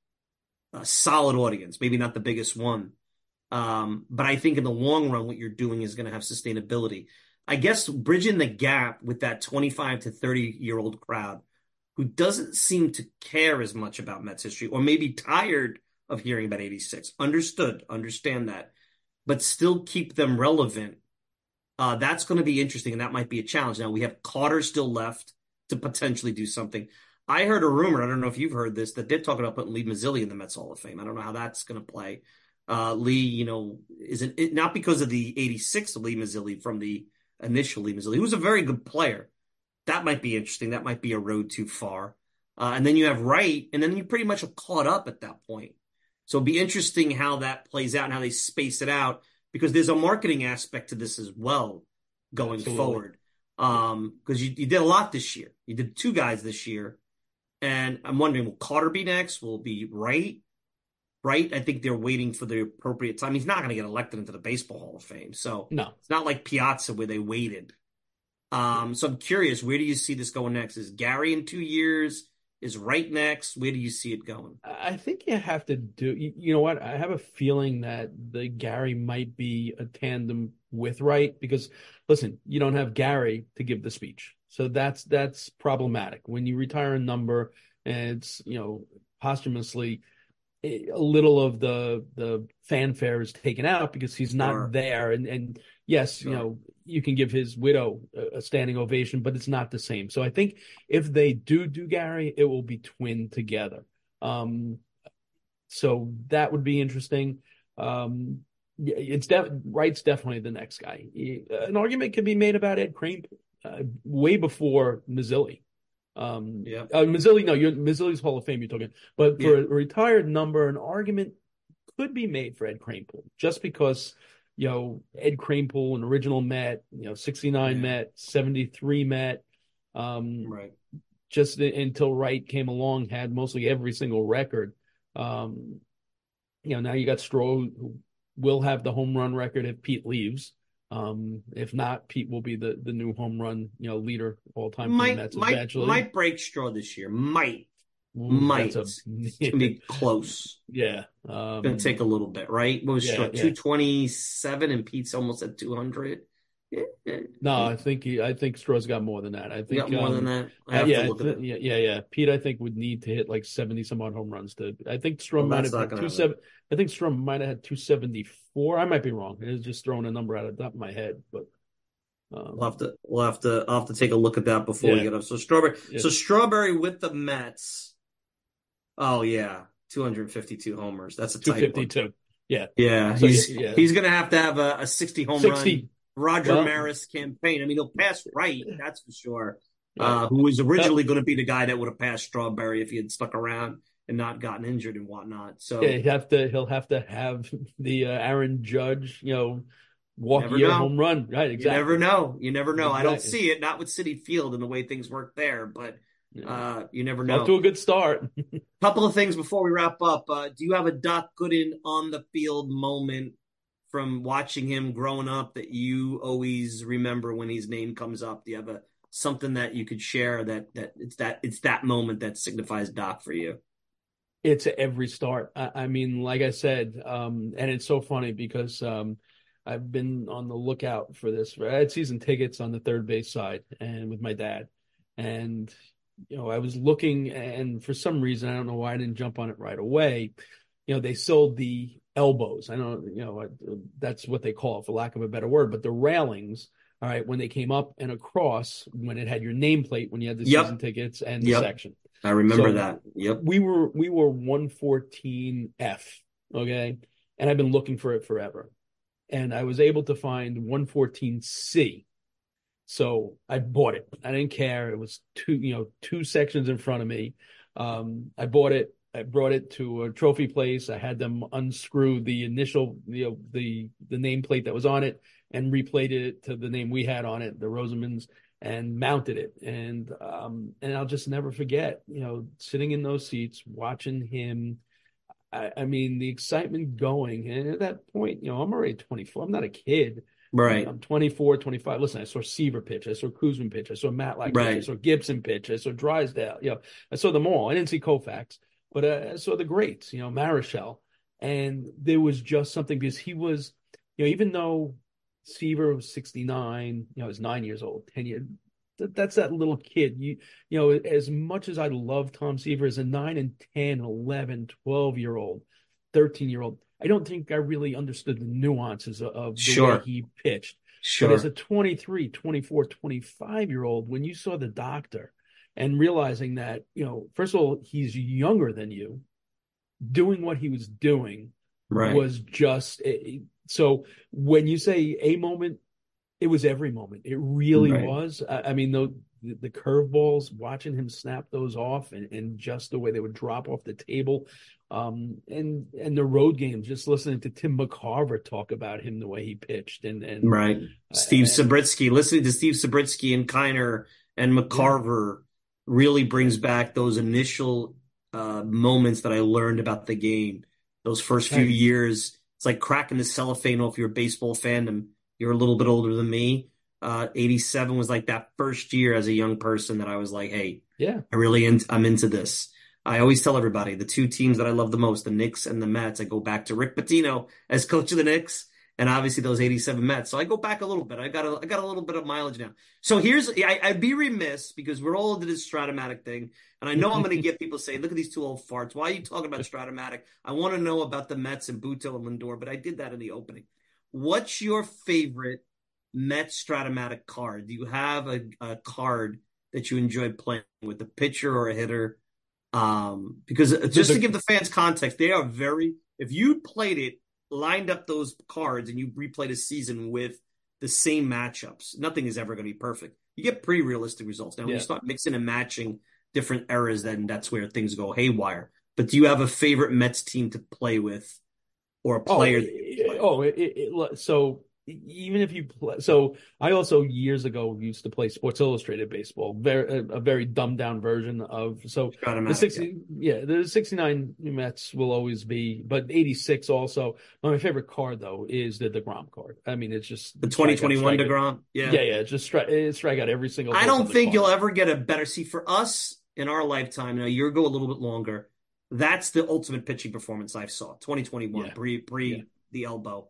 uh, solid audience, maybe not the biggest one. Um, but I think in the long run, what you're doing is going to have sustainability. I guess bridging the gap with that twenty-five to thirty year old crowd who doesn't seem to care as much about Mets history, or maybe tired of hearing about eighty-six. Understood, understand that, but still keep them relevant. Uh, that's going to be interesting, and that might be a challenge. Now, we have Carter still left to potentially do something. I heard a rumor, I don't know if you've heard this, that they're talking about putting Lee Mazzilli in the Mets Hall of Fame. I don't know how that's going to play. Uh, Lee, you know, isn't it not because of the eighty-six Lee Mazzilli from the initial Lee Mazzilli, he was a very good player. That might be interesting. That might be a road too far. Uh, and then you have Wright, and then you pretty much are caught up at that point. So it'll be interesting how that plays out and how they space it out, because there's a marketing aspect to this as well going Absolutely. forward. Um, because you, you did a lot this year. You did two guys this year. And I'm wondering, will Carter be next? Will it be Wright? Right? I think they're waiting for the appropriate time. He's not going to get elected into the Baseball Hall of Fame. So no, it's not like Piazza where they waited. Um, so I'm curious, where do you see this going next? Is Gary in two years? Is Wright next? Where do you see it going? I think you have to do, you, you know what? I have a feeling that the Gary might be a tandem with Wright, because listen, you don't have Gary to give the speech. So that's, that's problematic. When you retire a number and it's, you know, posthumously, a little of the the fanfare is taken out because he's not sure. there. And, and yes, sure. you know, you can give his widow a standing ovation, but it's not the same. So I think if they do do Gary, it will be twinned together. Um, so that would be interesting. Um, it's def- Wright's definitely the next guy. An argument could be made about Ed Kranepool uh, way before Mazzilli. Um, yeah, uh, Mazzilli, no, you're Mazzilli's Hall of Fame you're talking, but for yeah. a retired number, an argument could be made for Ed Kranepool, just because, you know, Ed Kranepool, an original Met, you know, sixty-nine yeah. Met, seventy-three Met, um, right. just until Wright came along, had mostly every single record. Um, you know, now you got Stroh, who will have the home run record if Pete leaves. Um, if not, Pete will be the, the new home run, you know, leader all time. Might, Mets might, eventually. might break Stroh this year. Might. Ooh, might. A, it's going to be close. Yeah. Um, going to take a little bit, right? What was yeah, Stroh? yeah. two twenty-seven and Pete's almost at two hundred. Yeah. No, I think he, I think Stroh's got more than that. I think he got more um, than that. I have yeah, to look at it. Yeah, yeah, yeah. Pete, I think, would need to hit like seventy some odd home runs to. I think Stroh well, might have had two seven. I think Stroh might have had two seventy four. I might be wrong. It's just throwing a number out of the top of my head, but. Um, we'll have to we'll have to I'll have to take a look at that before yeah. we get up. So Strawberry, yeah. so Strawberry with the Mets. Oh yeah, two hundred fifty-two homers. That's a two tight fifty-two. one. Yeah, yeah. So, he's yeah. he's gonna have to have a, a sixty home sixty. run Roger well, Maris campaign. I mean, he'll pass Wright, that's for sure. Yeah. Uh, who was originally going to be the guy that would have passed Strawberry if he had stuck around and not gotten injured and whatnot. So yeah, he'll have to he'll have to have the uh, Aaron Judge, you know. Walk year know. home run, right? Exactly. You never know. You never know. Exactly. I don't see it, not with Citi Field and the way things work there, but uh, you never know. Off to a good start. Couple of things before we wrap up. Uh, do you have a Doc Gooden on the field moment from watching him growing up that you always remember when his name comes up? Do you have a something that you could share that that it's that it's that moment that signifies Doc for you? It's every start. I, I mean, like I said, um, and it's so funny because. Um, I've been on the lookout for this. I had season tickets on the third base side and with my dad. And, you know, I was looking, and for some reason, I don't know why I didn't jump on it right away. You know, they sold the elbows. I know, you know, that's what they call it, for lack of a better word. But the railings, all right, when they came up and across, when it had your nameplate, when you had the yep. season tickets and the yep. section. I remember So that. Yep. We were we were one fourteen F, okay? And I've been looking for it forever. And I was able to find one fourteen C. So I bought it. I didn't care. It was two, you know, two sections in front of me. Um, I bought it. I brought it to a trophy place. I had them unscrew the initial, you know, the the nameplate that was on it and replated it to the name we had on it, the Rosamans, and mounted it. And um, and I'll just never forget, you know, sitting in those seats, watching him. I, I mean, the excitement going. And at that point, you know, I'm already twenty-four. I'm not a kid. Right. I'm twenty-four, twenty-five. Listen, I saw Seaver pitch. I saw Kuzman pitch. I saw Matlack Right. pitch. I saw Gibson pitch. I saw Drysdale. You know, I saw them all. I didn't see Koufax, but uh, I saw the greats, you know, Marichal. And there was just something because he was, you know, even though Seaver was sixty-nine, you know, he's nine years old, ten years. That, that's that little kid. You, you know, as much as I love Tom Seaver as a nine and ten, eleven, twelve year old, thirteen year old, I don't think I really understood the nuances of, of the Sure. way he pitched. Sure. But as a twenty-three, twenty-four, twenty-five year old, when you saw the doctor and realizing that, you know, first of all, he's younger than you, doing what he was doing Right. was just so when you say a moment, it was every moment. It really Right. was. I, I mean, the, the curveballs, watching him snap those off and, and just the way they would drop off the table. Um, and and the road games, just listening to Tim McCarver talk about him, the way he pitched. and, and Right. Steve and, Sabritsky, listening to Steve Sabritsky and Kiner and McCarver really brings back those initial uh, moments that I learned about the game. Those first few Right. years, it's like cracking the cellophane off your baseball fandom. You're a little bit older than me. Uh, eighty-seven was like that first year as a young person that I was like, hey, yeah, I really, in, I'm into this. I always tell everybody the two teams that I love the most, the Knicks and the Mets, I go back to Rick Pitino as coach of the Knicks and obviously those eighty-seven Mets. So I go back a little bit. I got a, I got a little bit of mileage now. So here's, I, I'd be remiss because we're all into this Stratomatic thing. And I know I'm going to get people saying, look at these two old farts. Why are you talking about Stratomatic? I want to know about the Mets and Buto and Lindor, but I did that in the opening. What's your favorite Mets Stratomatic card? Do you have a, a card that you enjoy playing with, a pitcher or a hitter? Um, because just to give the fans context, they are very, if you played it, lined up those cards and you replayed a season with the same matchups, nothing is ever going to be perfect. You get pretty realistic results. Now, when Yeah. you start mixing and matching different eras, then that's where things go haywire. But do you have a favorite Mets team to play with or a player? Oh, that you it, play oh it, it, so even if you play, so I also years ago used to play Sports Illustrated baseball, very a, a very dumbed down version of so the Stratomatic, sixty yeah the sixty-nine Mets will always be, but eighty-six also. My favorite card though is the DeGrom card. I mean, it's just The twenty strike out, twenty-one strike out. DeGrom? Yeah. yeah, yeah. It's just strike, it's strike out every single. I base don't on the think card. you'll ever get a better. See, for us in our lifetime, now you go a little bit longer. That's the ultimate pitching performance I saw. twenty twenty-one, Yeah. pre pre Yeah. the elbow.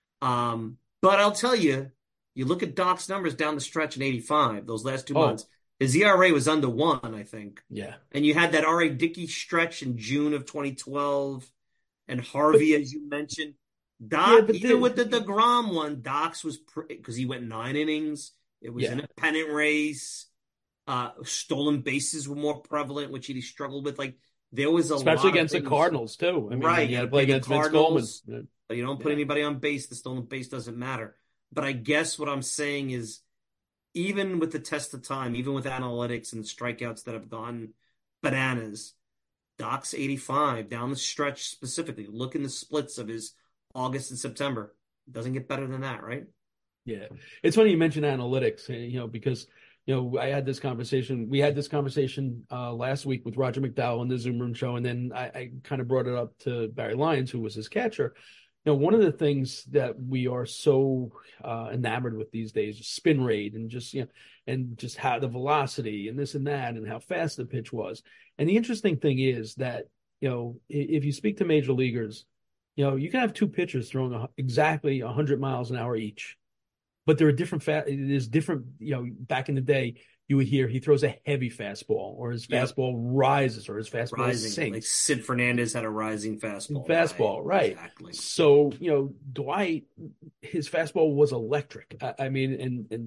Um, but I'll tell you, you look at Doc's numbers down the stretch in eighty-five, those last two Oh. months. His E R A was under one, I think. Yeah, And you had that R A Dickey stretch in June of twenty twelve, and Harvey, as you mentioned. Doc, Yeah, but even the- with the DeGrom one, Doc's was because he went nine innings. It was Yeah. in a pennant race. Uh, stolen bases were more prevalent, which he struggled with. Like there was a lot especially of against the things- Cardinals too. I mean, right? you had to You play play the against Vince Coleman. Cardinals, Yeah. but you don't put Yeah. anybody on base. The stolen base doesn't matter. But I guess what I'm saying is, even with the test of time, even with analytics and strikeouts that have gone bananas, Doc's eighty-five down the stretch specifically. Look in the splits of his August and September. It doesn't get better than that, right? Yeah, it's funny you mention analytics, eh, you know, because you know I had this conversation. We had this conversation uh, last week with Roger McDowell on the Zoom Room show, and then I, I kind of brought it up to Barry Lyons, who was his catcher. You know, one of the things that we are so uh, enamored with these days is spin rate, and just you know, and just how the velocity and this and that, and how fast the pitch was. And the interesting thing is that you know, if you speak to major leaguers, you know, you can have two pitchers throwing a, exactly one hundred miles an hour each. But there are different, fa- there's different, you know, back in the day, you would hear he throws a heavy fastball or his Yep. fastball rises or his fastball Rising. sinks. Like Sid Fernandez had a rising fastball. Fastball, right. Exactly. So, you know, Dwight, his fastball was electric. I, I mean, and, and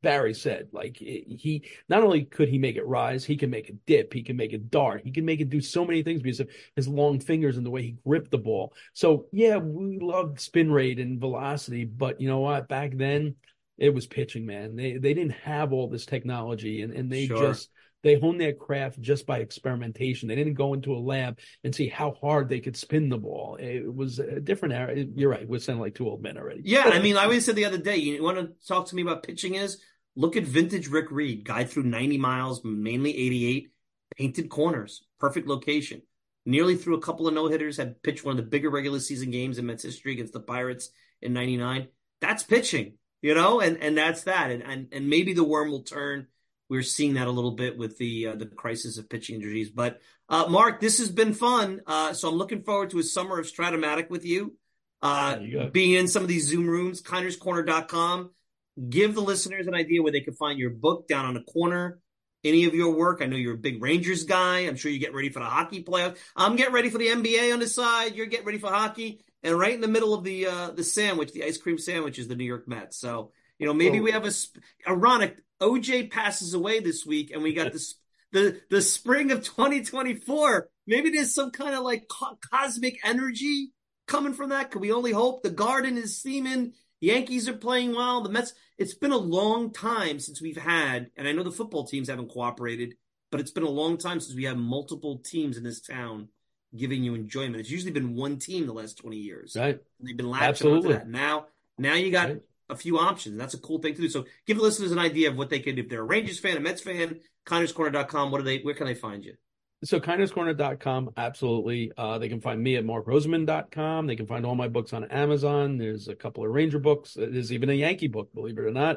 Barry said, like he not only could he make it rise, he can make it dip, he can make it dart, he can make it do so many things because of his long fingers and the way he gripped the ball. So yeah, we loved spin rate and velocity, but you know what? Back then it was pitching, man. They they didn't have all this technology, and, and they Sure. just they honed their craft just by experimentation. They didn't go into a lab and see how hard they could spin the ball. It was a different era. You're right. We're sounding like two old men already. Yeah, I mean, I always said the other day, you want to talk to me about pitching is, look at vintage Rick Reed. Guy threw ninety miles, mainly eighty-eight, painted corners, perfect location. Nearly threw a couple of no-hitters, had pitched one of the bigger regular season games in Mets history against the Pirates in ninety-nine. That's pitching, you know, and, and that's that. And, and and maybe the worm will turn. We're seeing that a little bit with the uh, the crisis of pitching injuries. But, uh, Mark, this has been fun. Uh, so I'm looking forward to a summer of Stratomatic with you. Uh, you being in some of these Zoom rooms, Kinders Corner dot com. Give the listeners an idea where they can find your book down on the corner, any of your work. I know you're a big Rangers guy. I'm sure you get ready for the hockey playoffs. I'm getting ready for the N B A on the side. You're getting ready for hockey. And right in the middle of the uh, the sandwich, the ice cream sandwich, is the New York Mets. So, you know, maybe oh. we have a sp- ironic. O J passes away this week, and we got this the the spring of twenty twenty-four. Maybe there's some kind of like co- cosmic energy coming from that. Can we only hope? The Garden is steaming. Yankees are playing well. The Mets. It's been a long time since we've had, and I know the football teams haven't cooperated, but it's been a long time since we have multiple teams in this town giving you enjoyment. It's usually been one team the last twenty years. Right. And they've been latching Absolutely. onto that. Now, now you got. Right. A few options. That's a cool thing to do. So give the listeners an idea of what they can do. If they're a Rangers fan, a Mets fan, Kinders Corner dot com, what do they, where can they find you? So Kinders Corner dot com, absolutely. Uh, they can find me at Mark Roseman dot com. They can find all my books on Amazon. There's a couple of Ranger books. There's even a Yankee book, believe it or not.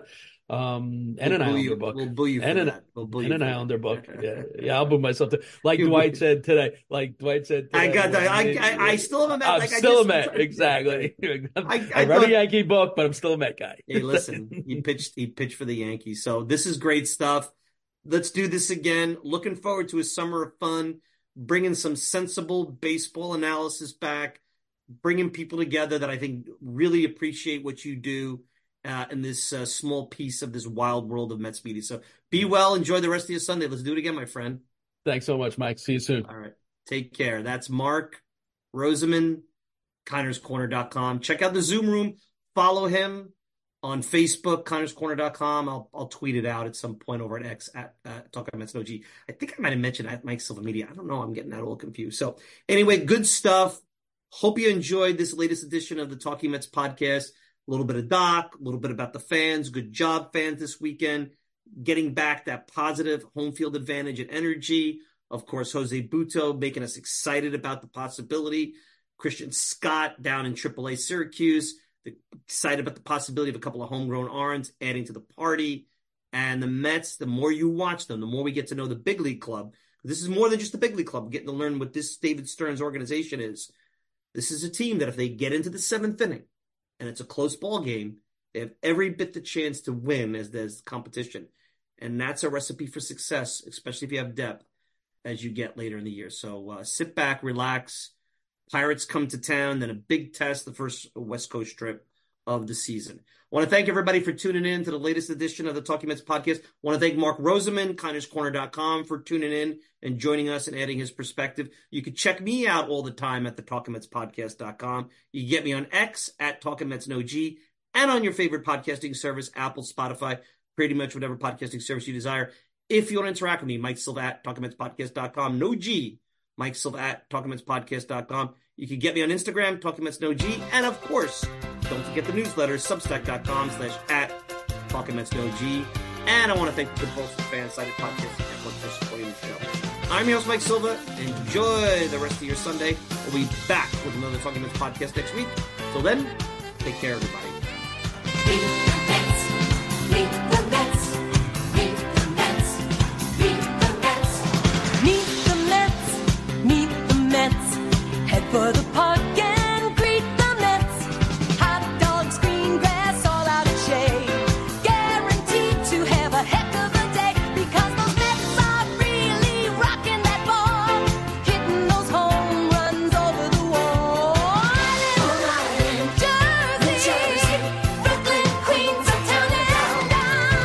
Um, and we'll an Islander you, book. We'll boo you for and an, that. We'll boo and you an for Islander that. book. Yeah, yeah, I'll boo myself too. Like Dwight said today. Like Dwight said today. I got that. I, I, I still am a Met. I'm like, still I a Met. Exactly. I, I, I read thought, a Yankee book, but I'm still a Met guy. Hey, listen, he pitched, he pitched for the Yankees. So this is great stuff. Let's do this again. Looking forward to a summer of fun, bringing some sensible baseball analysis back, bringing people together that I think really appreciate what you do. Uh, in this uh, small piece of this wild world of Mets media. So be well. Enjoy the rest of your Sunday. Let's do it again, my friend. Thanks so much, Mike. See you soon. All right. Take care. That's Mark Roseman, Kinders Corner dot com. Check out the Zoom room. Follow him on Facebook, Kinders Corner dot com. I'll I'll tweet it out at some point over at X at uh, Talking Mets No G. I think I might have mentioned at Mike Silva Media. I don't know. I'm getting that a little confused. So anyway, good stuff. Hope you enjoyed this latest edition of the Talking Mets podcast. A little bit of Doc, a little bit about the fans. Good job, fans, this weekend. Getting back that positive home field advantage and energy. Of course, Jose Butto making us excited about the possibility. Christian Scott down in triple A Syracuse. Excited about the possibility of a couple of homegrown arms adding to the party. And the Mets, the more you watch them, the more we get to know the big league club. This is more than just the big league club. We're getting to learn what this David Stearns organization is. This is a team that if they get into the seventh inning, and it's a close ball game, they have every bit the chance to win as there's competition. And that's a recipe for success, especially if you have depth as you get later in the year. So uh, sit back, relax. Pirates come to town, then a big test, the first West Coast trip of the season. I want to thank everybody for tuning in to the latest edition of the Talking Mets podcast. I want to thank Mark Roseman, Kinders Corner dot com, for tuning in and joining us and adding his perspective. You can check me out all the time at the Talking Mets podcast dot com. You can get me on X at Talking Mets No G and on your favorite podcasting service, Apple, Spotify, pretty much whatever podcasting service you desire. If you want to interact with me, Mike Silva at Talking Mets podcast dot com. No G. Mike Silva at Talking Mets podcast dot com. You can get me on Instagram, Talking Mets No G. And of course, don't forget the newsletter, substack dot com slash at Talking Mets No G. And I want to thank the Boston Fan Sided Podcast Network for supporting the show. I'm your host, Mike Silva. Enjoy the rest of your Sunday. We'll be back with another Talking Mets podcast next week. Till then, take care, everybody. Meet the Mets. Meet the Mets. Meet the Mets. Meet the Mets. Meet the Mets. Meet the Mets. Head for the park and greet the Mets. Hot dogs, green grass, all out of shade. Guaranteed to have a heck of a day because those Mets are really rocking that ball, hitting those home runs over the wall. Long Island, Jersey, Jersey, Brooklyn, Queens, uptown and down.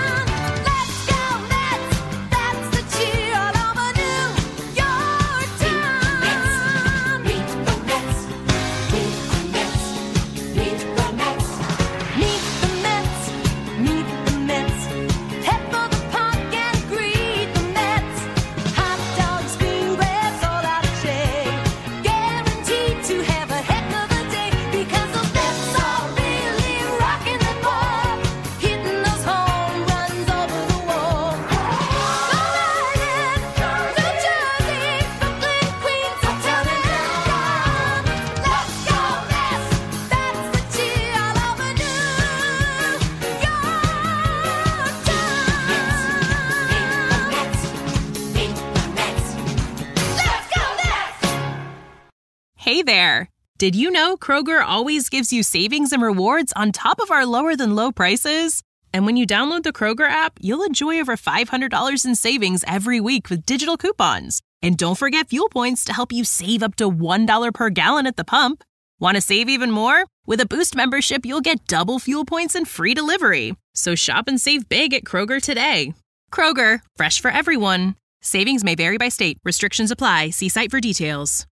Hey there! Did you know Kroger always gives you savings and rewards on top of our lower than low prices? And when you download the Kroger app, you'll enjoy over five hundred dollars in savings every week with digital coupons. And don't forget fuel points to help you save up to one dollar per gallon at the pump. Want to save even more? With a Boost membership, you'll get double fuel points and free delivery. So shop and save big at Kroger today. Kroger, fresh for everyone. Savings may vary by state. Restrictions apply. See site for details.